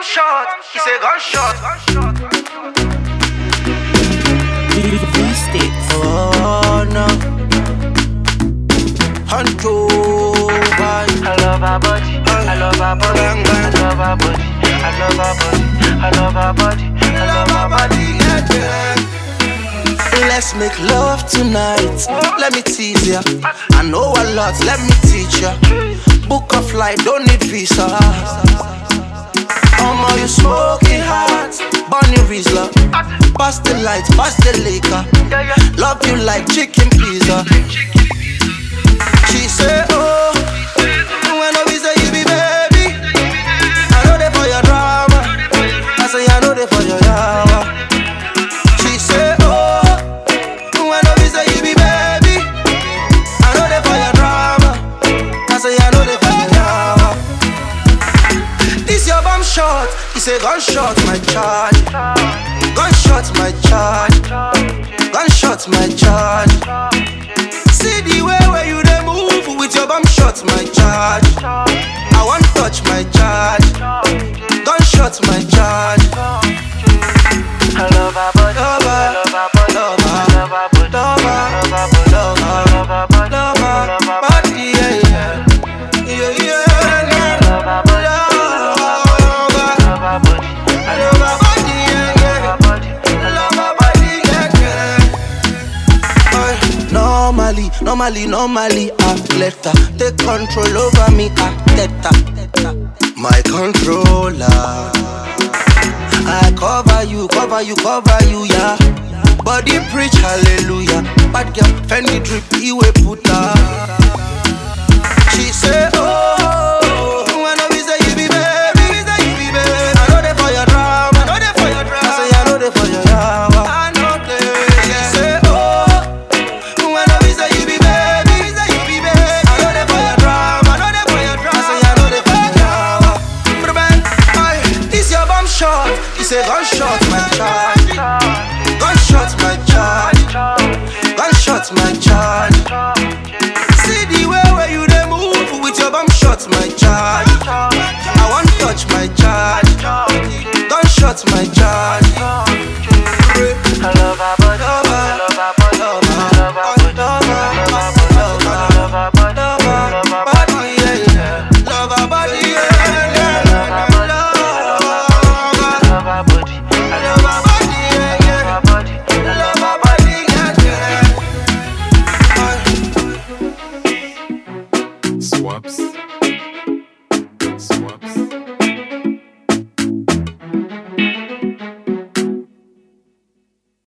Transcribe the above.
bomb shot. He say gunshot. Oh no, Huncho vibe. I love our body. I love our body. I love our body. I love our body. I love our body. I love our body. Let's make love tonight. Let me tease ya. I know a lot. Let me teach ya. Book a flight, don't need visa. You smoking hot, Bonnie Riesler. Pass the lights, pass the liquor. Love you like chicken pizza. She say, oh, when I say you be baby, I know they for your drama. I say I know they for your yawa. She say, oh, when I say you be baby, I know they for your drama. I say I know they for your yawa. This your bomb shot. He say gunshot my charge. Gunshot my charge. Gunshot my charge. See the way where you dey move with your bomb shot my charge. I want touch my charge. Gunshot my charge. I love our body. I love our body. I love our body. I love our body. I love our body. Normally, I let her take control over me, I get her. My controller. I cover you, yeah. Body preach hallelujah. Bad girl, Fendi drip, he will put her. She say, oh, when I say you be baby, I know they for your drama, I say I know they for your yawa. I know they. She say, oh, when I say you be baby, I know they for your drama, I say I know they for your yawa. But man, this your bomb shot. He say gunshot my charge. Gunshot my charge. Gunshot my charge. See the way where you dey move with your bomb shot my charge. I want touch my charge. Gunshot my charge.